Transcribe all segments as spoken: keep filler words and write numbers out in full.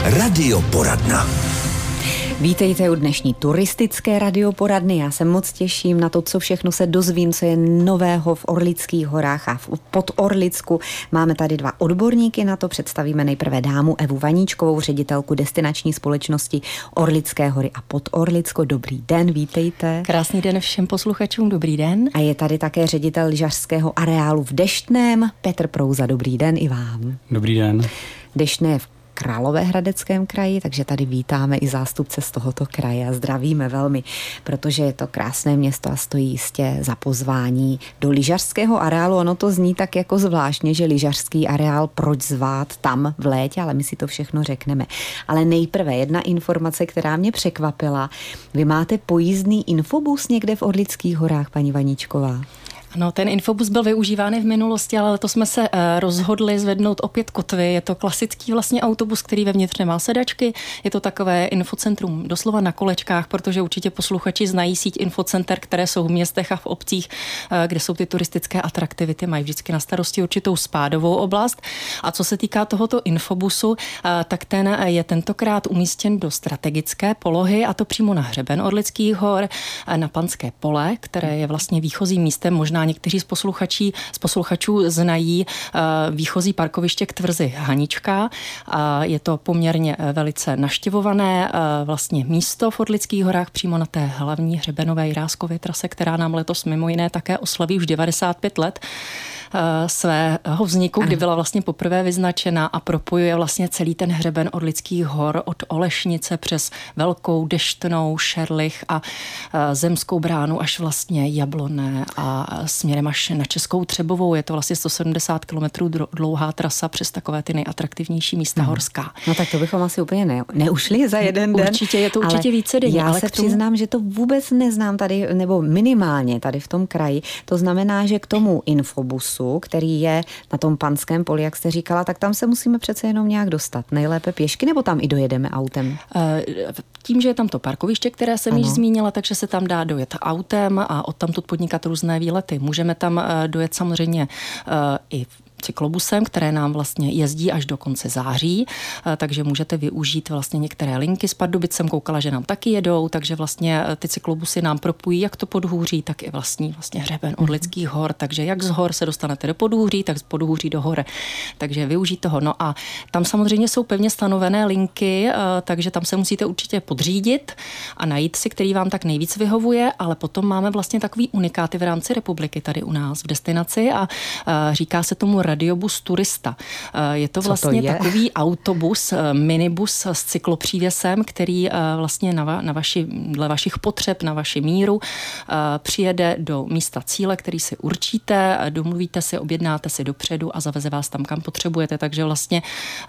Radioporadna. Vítejte u dnešní turistické radioporadny. Já se moc těším na to, co všechno se dozvím, co je nového v Orlických horách a v Podorlicku. Máme tady dva odborníky na to. Představíme nejprve dámu Evu Vaníčkovou, ředitelku destinační společnosti Orlické hory a Podorlicko. Dobrý den, vítejte. Krásný den všem posluchačům, dobrý den. A je tady také ředitel lyžařského areálu v Deštném, Petr Prouza. Dobrý den i vám. Dobrý den. Deštné je v Královéhradeckém kraji, takže tady vítáme i zástupce z tohoto kraje a zdravíme velmi, protože je to krásné město a stojí jistě za pozvání do lyžařského areálu. Ono to zní tak jako zvláštně, že lyžařský areál, proč zvát tam v létě, ale my si to všechno řekneme. Ale nejprve jedna informace, která mě překvapila. Vy máte pojízdný infobus někde v Orlických horách, paní Vaníčková? Ano, ten infobus byl využíván v minulosti, ale letos jsme se rozhodli zvednout opět kotvy. Je to klasický vlastně autobus, který vevnitř nemá sedačky. Je to takové infocentrum doslova na kolečkách, protože určitě posluchači znají síť infocenter, které jsou v městech a v obcích, kde jsou ty turistické atraktivity, mají vždycky na starosti určitou spádovou oblast. A co se týká tohoto infobusu, tak ten je tentokrát umístěn do strategické polohy, a to přímo na hřeben Orlických hor, na Panské pole, které je vlastně výchozím místem. Možná někteří z posluchačí, z posluchačů znají výchozí parkoviště k tvrzi Hanička. Je to poměrně velice navštěvované vlastně místo v Orlických horách přímo na té hlavní hřebenové Jiráskově trase, která nám letos mimo jiné také oslaví už devadesát pět let svého vzniku, kdy byla vlastně poprvé vyznačena a propojuje vlastně celý ten hřeben Orlických hor od Olešnice přes Velkou, Deštnou, Šerlich a Zemskou bránu až vlastně Jablonné a směrem až na Českou Třebovou. Je to vlastně sto sedmdesát kilometrů dlouhá trasa přes takové ty nejatraktivnější místa hmm. horská. No tak to bychom asi úplně ne, neušli za jeden den. Určitě, je to určitě více denní. Já ale se tomu... přiznám, že to vůbec neznám tady, nebo minimálně tady v tom kraji. To znamená, že k tomu infobusu, který je na tom Panském poli, jak jste říkala, tak tam se musíme přece jenom nějak dostat. Nejlépe pěšky, nebo tam i dojedeme autem? Tím, že je tam to parkoviště, které jsem ano. již zmínila, takže se tam dá dojet autem a odtamtud podnikat různé výlety. Můžeme tam dojet samozřejmě i cyklobusem, které nám vlastně jezdí až do konce září, takže můžete využít vlastně některé linky. S Pardubic jsem koukala, že nám taky jedou, takže vlastně ty cyklobusy nám propojí jak to Podhůří, tak i vlastní vlastně hřeben Orlických hor, takže jak z hor se dostanete do Podhůří, tak z Podhůří do hor. Takže využít toho. No a tam samozřejmě jsou pevně stanovené linky, takže tam se musíte určitě podřídit a najít si, který vám tak nejvíc vyhovuje, ale potom máme vlastně takový unikáty v rámci republiky tady u nás v destinaci a říká se tomu radiobus turista. Je to vlastně to je? takový autobus, minibus s cyklopřívěsem, který vlastně na, na vaši, dle vašich potřeb, na vaši míru přijede do místa cíle, který si určíte, domluvíte si, objednáte si dopředu a zaveze vás tam, kam potřebujete. Takže vlastně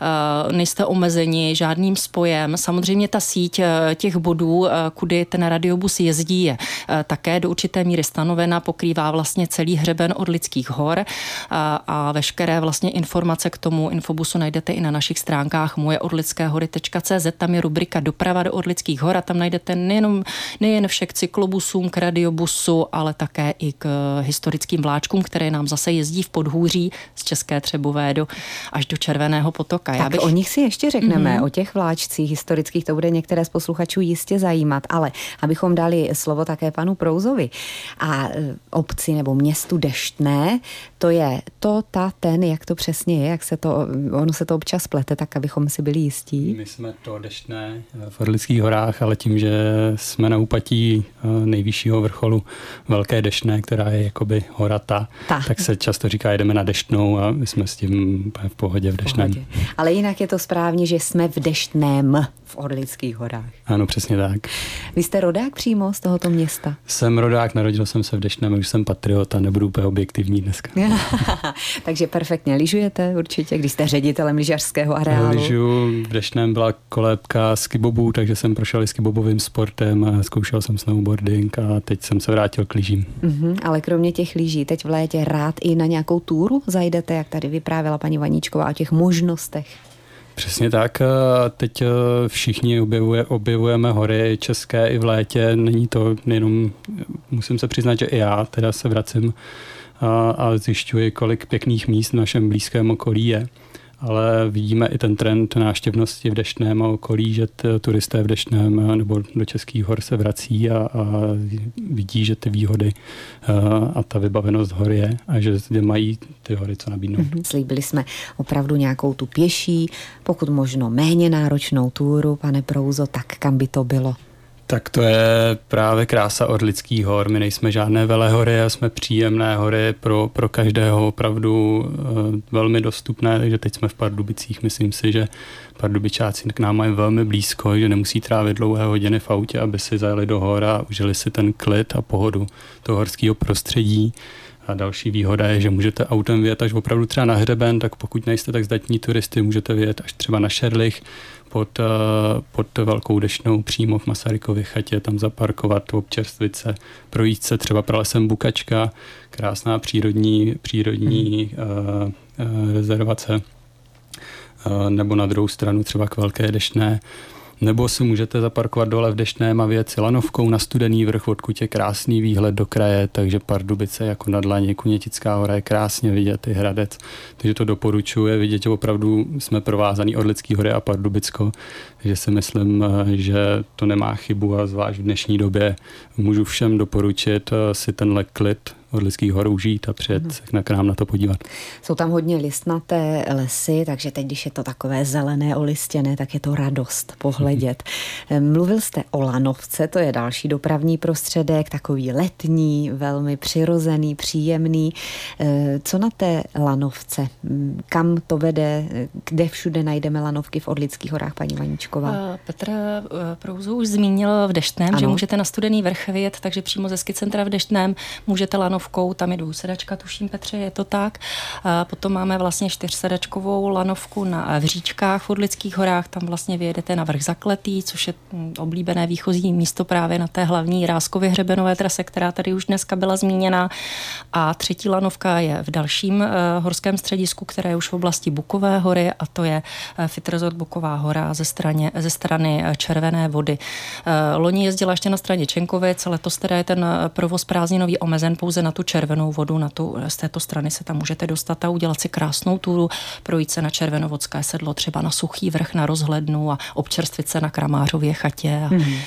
nejste omezeni žádným spojem. Samozřejmě ta síť těch bodů, kudy ten radiobus jezdí, je také do určité míry stanovena, pokrývá vlastně celý hřeben Orlických hor a, a veškeré vlastně informace k tomu infobusu najdete i na našich stránkách moje orlické hory tečka cé zet. Tam je rubrika Doprava do Orlických hor a tam najdete nejenom, nejen však cyklobusům, k radiobusu, ale také i k historickým vláčkům, které nám zase jezdí v Podhůří z České Třebové do, až do Červeného potoka. Tak Já bych... o nich si ještě řekneme, mm-hmm. o těch vláčcích historických, to bude některé z posluchačů jistě zajímat, ale abychom dali slovo také panu Prouzovi a obci nebo městu Deštné, to je to, ta, ten, jak to přesně je, jak se to, ono se to občas plete, tak abychom si byli jistí. My jsme to Deštné v Orlických horách, ale tím, že jsme na úpatí nejvyššího vrcholu Velké Deštné, která je jakoby hora ta, ta. tak se často říká, jedeme na Deštnou a my jsme s tím v pohodě v Deštném. Pohodě. Ale jinak je to správně, že jsme v Deštném v Orlických horách. Ano, přesně tak. Vy jste rodák přímo z tohoto města? Jsem rodák, narodil jsem se v Deštném, už jsem patriot a nebudu úplně objektivní dneska. Takže perfektně lyžujete určitě, když jste ředitelem lyžařského areálu. Lyžu, v Deštném byla kolébka skibobu, takže jsem prošel i skibobovým sportem a zkoušel jsem snowboarding a teď jsem se vrátil k lyžím. Mm-hmm, ale kromě těch lyží, teď v létě rád i na nějakou túru zajdete, jak tady vyprávěla paní Vaníčková o těch možnostech? Přesně tak. Teď všichni objevuje, objevujeme hory české i v létě. Není to jenom, musím se přiznat, že i já teda se vracím a, a zjišťuji, kolik pěkných míst v našem blízkém okolí je. ale vidíme i ten trend návštěvnosti v Deštném a okolí, že t, turisté v Deštném nebo do Českých hor se vrací a, a vidí, že ty výhody a, a ta vybavenost hor je a že zde mají ty hory co nabídnout. Mm-hmm. Slíbili jsme opravdu nějakou tu pěší, pokud možno méně náročnou túru, pane Prouzo, tak kam by to bylo? Tak to je právě krása Orlických hor. My nejsme žádné velehory a jsme příjemné hory pro, pro každého opravdu e, velmi dostupné, takže teď jsme v Pardubicích. Myslím si, že Pardubičáci k nám mají velmi blízko, že nemusí trávit dlouhé hodiny v autě, aby si zajeli do hor a užili si ten klid a pohodu toho horského prostředí. A další výhoda je, že můžete autem vyjet až opravdu třeba na hřeben, tak pokud nejste tak zdatní turisty, můžete vyjet až třeba na Šerlich pod, pod Velkou Deštnou přímo v Masarykově chatě, tam zaparkovat, občerstvit se, projít se třeba pralesem Bukačka, krásná přírodní, přírodní hmm. uh, uh, rezervace, uh, nebo na druhou stranu třeba k Velké Deštné. Nebo si můžete zaparkovat dole v Deštném a vyjet si lanovkou na Studený vrch, odkud je krásný výhled do kraje, takže Pardubice jako na dlaně, Kunětická hora je krásně vidět, i Hradec. Takže to doporučuji vidět, že opravdu jsme provázaný Orlický hory a Pardubicko, takže si myslím, že to nemá chybu a zvlášť v dnešní době můžu všem doporučit si tenhle klid Orlických hor užít a přijet hmm. se k nám na to podívat. Jsou tam hodně listnaté lesy, takže teď, když je to takové zelené, olistěné, tak je to radost pohledět. Hmm. Mluvil jste o lanovce, to je další dopravní prostředek, takový letní, velmi přirozený, příjemný. Co na té lanovce? Kam to vede? Kde všude najdeme lanovky v Orlických horách, paní Vaničková? Petr Prouzo už zmínil v Deštném, ano. že můžete na Studený vrch vyjet, takže přímo ze skicentra v Deštném můžete lanovku, tam je dvousedačka, tuším, Petře, je to tak. A potom máme vlastně čtyřsedačkovou lanovku na v Říčkách v Orlických horách, tam vlastně vyjedete na vrch Zakletý, což je oblíbené výchozí místo právě na té hlavní Ráskově hřebenové trase, která tady už dneska byla zmíněna. A třetí lanovka je v dalším uh, horském středisku, které je už v oblasti Bukové hory, a to je uh, Fitrezort Buková hora ze, straně, ze strany uh, Červené vody. Uh, loni jezdila ještě na straně Čenkovic, letos teda je ten provoz prázdninový omezen pouze na tu Červenou vodu, na tu, z této strany se tam můžete dostat a udělat si krásnou túru, projít se na Červenovodské sedlo, třeba na Suchý vrch, na rozhlednu a občerstvit se na Kramářově chatě a mm-hmm.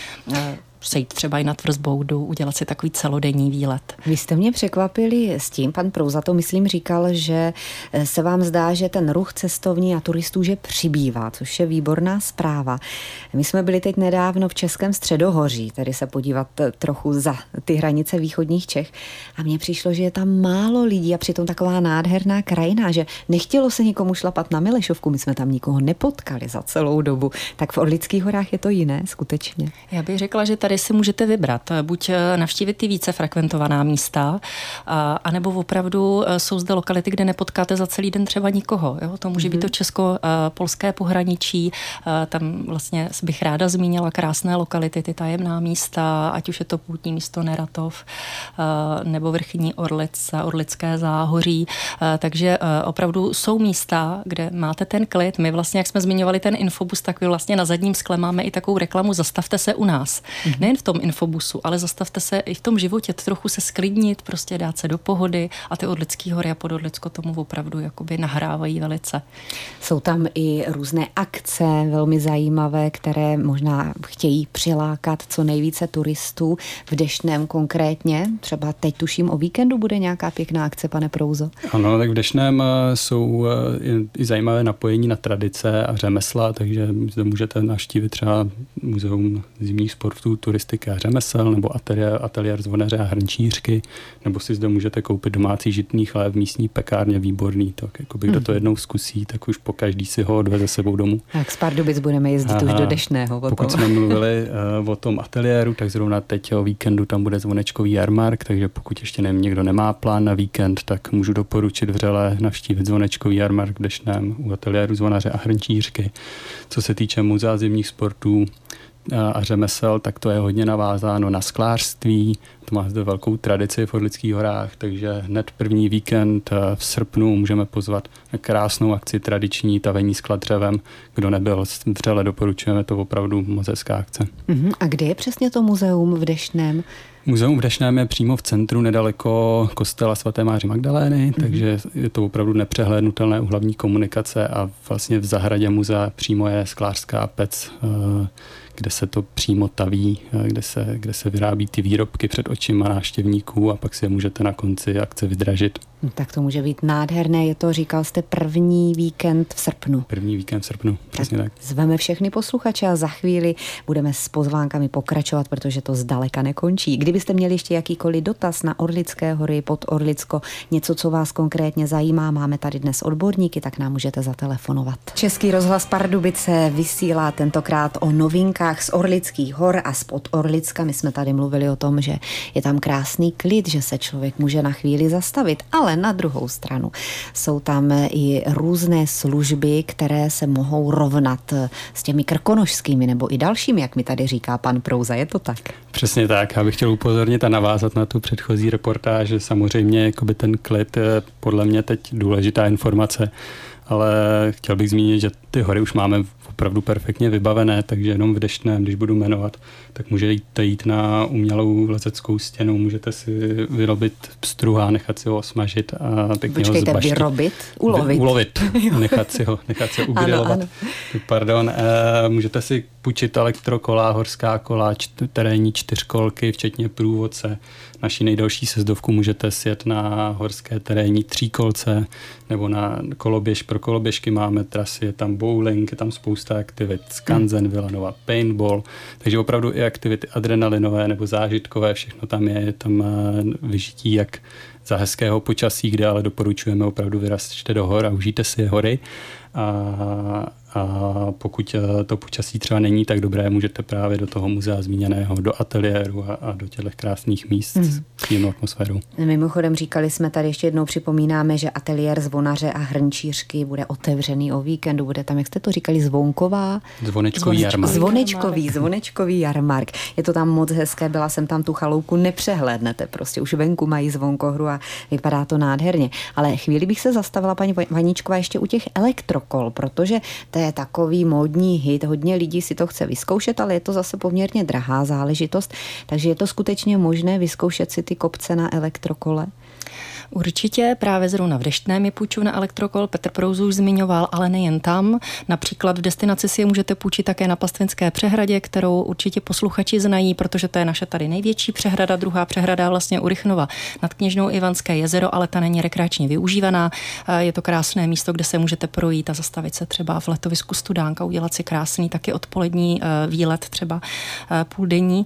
sejít třeba i na Tvrzboudu, udělat si takový celodenní výlet. Vy jste mě překvapili s tím, pan Prouza to myslím říkal, že se vám zdá, že ten ruch cestovní a turistů, že přibývá, což je výborná zpráva. My jsme byli teď nedávno v Českém Středohoří, tedy se podívat trochu za ty hranice východních Čech, a mně přišlo, že je tam málo lidí a přitom taková nádherná krajina, že nechtělo se nikomu šlapat na Milešovku, my jsme tam nikoho nepotkali za celou dobu. Tak v Orlických horách je to jiné, skutečně. Já bych řekla, že tady si můžete vybrat. Buď navštívit ty více frekventovaná místa, anebo opravdu jsou zde lokality, kde nepotkáte za celý den třeba nikoho. Jo? To může mm-hmm. být to česko-polské pohraničí. Tam vlastně bych ráda zmínila krásné lokality, ty tajemná místa, ať už je to poutní místo Neratov, nebo vrchní Orlic, Orlické záhoří. Takže opravdu jsou místa, kde máte ten klid. My vlastně, jak jsme zmiňovali ten infobus, tak vy vlastně na zadním skle máme i takovou reklamu Zastavte se u nás. Mm-hmm. Nejen v tom infobusu, ale zastavte se i v tom životě, trochu se sklidnit, prostě dát se do pohody, a ty Orlický hory a Podorlicko tomu opravdu jakoby nahrávají velice. Jsou tam i různé akce velmi zajímavé, které možná chtějí přilákat co nejvíce turistů. V Deštném konkrétně, třeba teď tuším o víkendu bude nějaká pěkná akce, pane Prouzo. Ano, tak v Deštném jsou i zajímavé napojení na tradice a řemesla, takže zde můžete navštívit třeba muzeum zimních sportů, turistika a řemesel, nebo ateliér, ateliér zvonaře a hrnčířky, nebo si zde můžete koupit domácí žitný chléb v místní pekárně, výborný. Tak jako by, kdo to jednou zkusí, tak už po každý si ho odveze sebou domů. Tak z Pardubic budeme jezdit Aha, už do Deštného. Pokud jsme mluvili uh, o tom ateliéru, tak zrovna teď o víkendu tam bude zvonečkový jarmark, takže pokud ještě nevím, někdo nemá plán na víkend, tak můžu doporučit vřele navštívit zvonečkový jarmark v Deštném u ateliéru zvonaře a hrnčířky. Co se týče muzea zimních sportů a řemesel, tak to je hodně navázáno na sklářství, to má zde velkou tradici v Orlických horách, takže hned první víkend v srpnu můžeme pozvat na krásnou akci tradiční tavení skla dřevem. Kdo nebyl, vřele doporučujeme, to opravdu moc hezká akce. Uh-huh. A kde je přesně to muzeum v Deštném? Muzeum v Deštném je přímo v centru, nedaleko kostela svaté Máří Magdalény, mm-hmm. takže je to opravdu nepřehlédnutelné u hlavní komunikace a vlastně v zahradě muzea přímo je sklářská pec, kde se to přímo taví, kde se, kde se vyrábí ty výrobky před očima návštěvníků a pak si je můžete na konci akce vydražit. No, tak to může být nádherné, je to, říkal jste, první víkend v srpnu. První víkend v srpnu, přesně tak. tak. Zveme všechny posluchače a za chvíli budeme s pozvánkami pokračovat, protože to zdaleka nekončí. Kdybyste měli ještě jakýkoliv dotaz na Orlické hory, pod Orlicko, něco, co vás konkrétně zajímá, máme tady dnes odborníky, tak nám můžete zatelefonovat. Český rozhlas Pardubice vysílá tentokrát o novinkách z Orlických hor a spod Orlicka. My jsme tady mluvili o tom, že je tam krásný klid, že se člověk může na chvíli zastavit, ale na druhou stranu jsou tam i různé služby, které se mohou rovnat s těmi krkonošskými nebo i dalšími, jak mi tady říká pan Prouza, je to tak? Přesně tak, já bych chtěl upozornit a navázat na tu předchozí reportáž, že samozřejmě jakoby ten klid je podle mě teď důležitá informace, ale chtěl bych zmínit, že ty hory už máme opravdu perfektně vybavené, takže jenom v Deštném, když budu jmenovat, tak můžete jít na umělou lezeckou stěnu, můžete si vyrobit pstruha, nechat si ho osmažit a pěkně ho zbaštit. vyrobit? Ulovit. Vy, ulovit, nechat si ho, nechat se ugrilovat. Ano, ano. Pardon, e, můžete si půjčit elektrokola, horská kola, čt, terénní čtyřkolky, včetně průvodce. Naší nejdelší sezdovku můžete sjet na horské terénní tříkolce nebo na koloběž. Pro koloběžky máme trasy, je tam bowling, je tam spousta aktivit, skanzen, Vilanova, paintball, takže opravdu i aktivity adrenalinové nebo zážitkové, všechno tam je, je tam vyžití jak za hezkého počasí, kde ale doporučujeme opravdu vyrazte do hor a užijte si hory. A, a pokud to počasí třeba není tak dobré, můžete právě do toho muzea zmíněného, do ateliéru a, a do těchto krásných míst mm. s příjemnou atmosférou. Mimochodem říkali jsme tady, ještě jednou připomínáme, že ateliér zvonaře a hrnčířky bude otevřený o víkendu, bude tam, jak jste to říkali, zvonková? Zvonečkový jarmark. Zvonečkový, zvonečkový jarmark. Je to tam moc hezké, byla jsem tam, tu chalouku nepřehlédnete, prostě už venku mají zvonkohru a vypadá to nádherně. Ale chvíli bych se zastavila, paní Vaníčková, ještě u těch elektrokol, protože to je takový módní hit, hodně lidí si to chce vyzkoušet, ale je to zase poměrně drahá záležitost, takže je to skutečně možné vyzkoušet si ty kopce na elektrokole? Určitě, právě zrovna v Deštném je půjčovna elektrokol, Petr Prouza už zmiňoval, ale nejen tam. Například v destinaci si je můžete půjčit také na Pastvinské přehradě, kterou určitě posluchači znají, protože to je naše tady největší přehrada, druhá přehrada vlastně u Rychnova nad Kněžnou Ivanské jezero, ale ta není rekreačně využívaná. Je to krásné místo, kde se můžete projít a zastavit se třeba v letovisku Studánka, udělat si krásný taky odpolední výlet, třeba půldenní.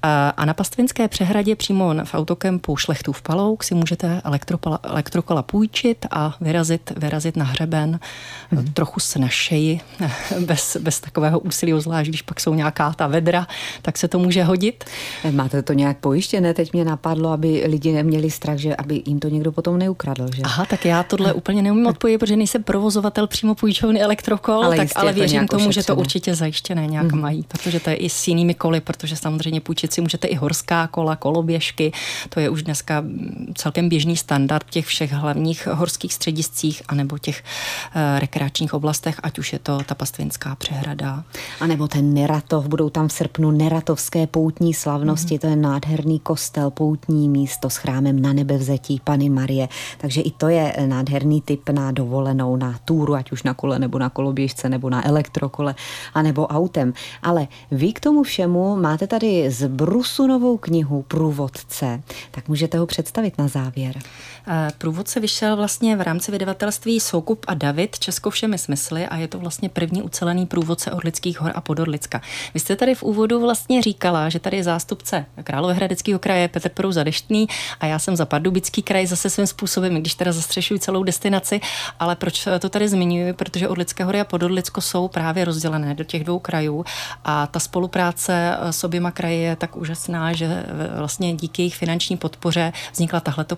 A na Pastvinské přehradě přímo v autokempu Šlechtův Palouk si můžete elektrokola půjčit a vyrazit, vyrazit na hřeben mm. trochu snazšeji, bez, bez takového úsilí, zvlášť když pak jsou nějaká ta vedra, tak se to může hodit. Máte to nějak pojištěné? Teď mě napadlo, aby lidi neměli strach, že aby jim to někdo potom neukradl. Že? Aha, tak já tohle úplně neumím odpovědět, protože nejsem provozovatel přímo půjčovny elektrokol, ale, tak, ale věřím to tomu, že to určitě zajištěné nějak mm. mají, protože to je i s jinými koly, protože samozřejmě půjčit si můžete i horská kola, koloběžky, to je už dneska celkem běžný standard v těch všech hlavních horských střediscích anebo těch e, rekreačních oblastech, ať už je to ta Pastvinská přehrada. A nebo ten Neratov, budou tam v srpnu neratovské poutní slavnosti, mm. to je nádherný kostel, poutní místo s chrámem Na nebevzetí Panny Marie, takže i to je nádherný tip na dovolenou, na túru, ať už na kole nebo na koloběžce nebo na elektrokole a nebo autem. Ale vy k tomu všemu máte tady z Brusu novou knihu Průvodce, tak můžete ho představit na závěr. Průvodce vyšel vlastně v rámci vydavatelství Soukup a David Česko všemi smysly a je to vlastně první ucelený průvodce Orlických hor a Podorlicka. Vy jste tady v úvodu vlastně říkala, že tady je zástupce Královéhradeckého kraje Petr Prouza Deštný a já jsem za Pardubický kraj zase svým způsobem, když teda zastřešuji celou destinaci, ale proč to tady zmiňuji? Protože Orlické hory a Podorlicko jsou právě rozdělené do těch dvou krajů a ta spolupráce s oběma kraji je tak úžasná, že vlastně díky jejich finanční podpoře vznikla tahleto publikace.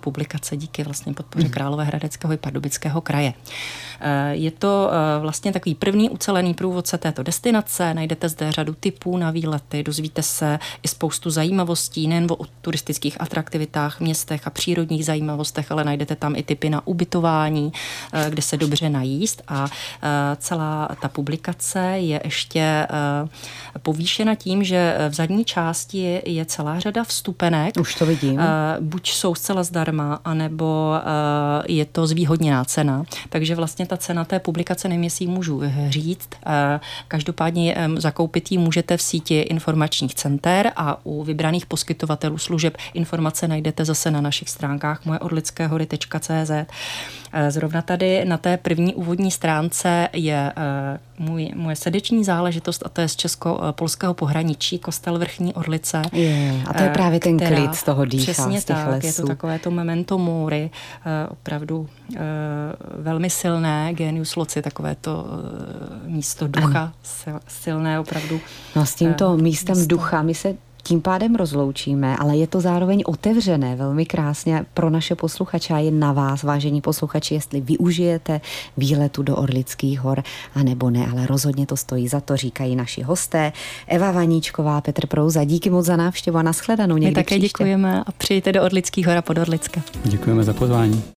zase díky vlastně podpoře mm. Královéhradeckého i Pardubického kraje. Je to vlastně takový první ucelený průvodce této destinace, najdete zde řadu tipů na výlety, dozvíte se i spoustu zajímavostí, nejen o turistických atraktivitách, městech a přírodních zajímavostech, ale najdete tam i tipy na ubytování, kde se dobře najíst a celá ta publikace je ještě povýšena tím, že v zadní části je celá řada vstupenek. Už to vidím. Buď jsou zcela zdarma, anebo je to zvýhodněná cena. Takže vlastně ta cena té publikace, nevím, jestli ji můžu říct. Každopádně zakoupit ji můžete v síti informačních center a u vybraných poskytovatelů služeb informace najdete zase na našich stránkách moje orlické hory tečka cé zet. Zrovna tady na té první úvodní stránce je můj, moje srdeční záležitost a to je z česko-polského pohraničí, kostel Vrchní Orlice. Je, a to je právě ten která, klid z toho dýchá, přesně z těch tak, lesů. Je to takové to memento mori, opravdu velmi silné, genius loci, takové to místo ducha, ano. silné opravdu. No s tímto místem místo. ducha my se tím pádem rozloučíme, ale je to zároveň otevřené velmi krásně pro naše posluchače a je na vás, vážení posluchači, jestli využijete výletu do Orlických hor, anebo ne, ale rozhodně to stojí za to, říkají naši hosté. Eva Vaníčková, Petr Prouza, díky moc za návštěvu a nashledanou někdy My také příště. Děkujeme a přijďte do Orlických hor a Podorlicka. Děkujeme za pozvání.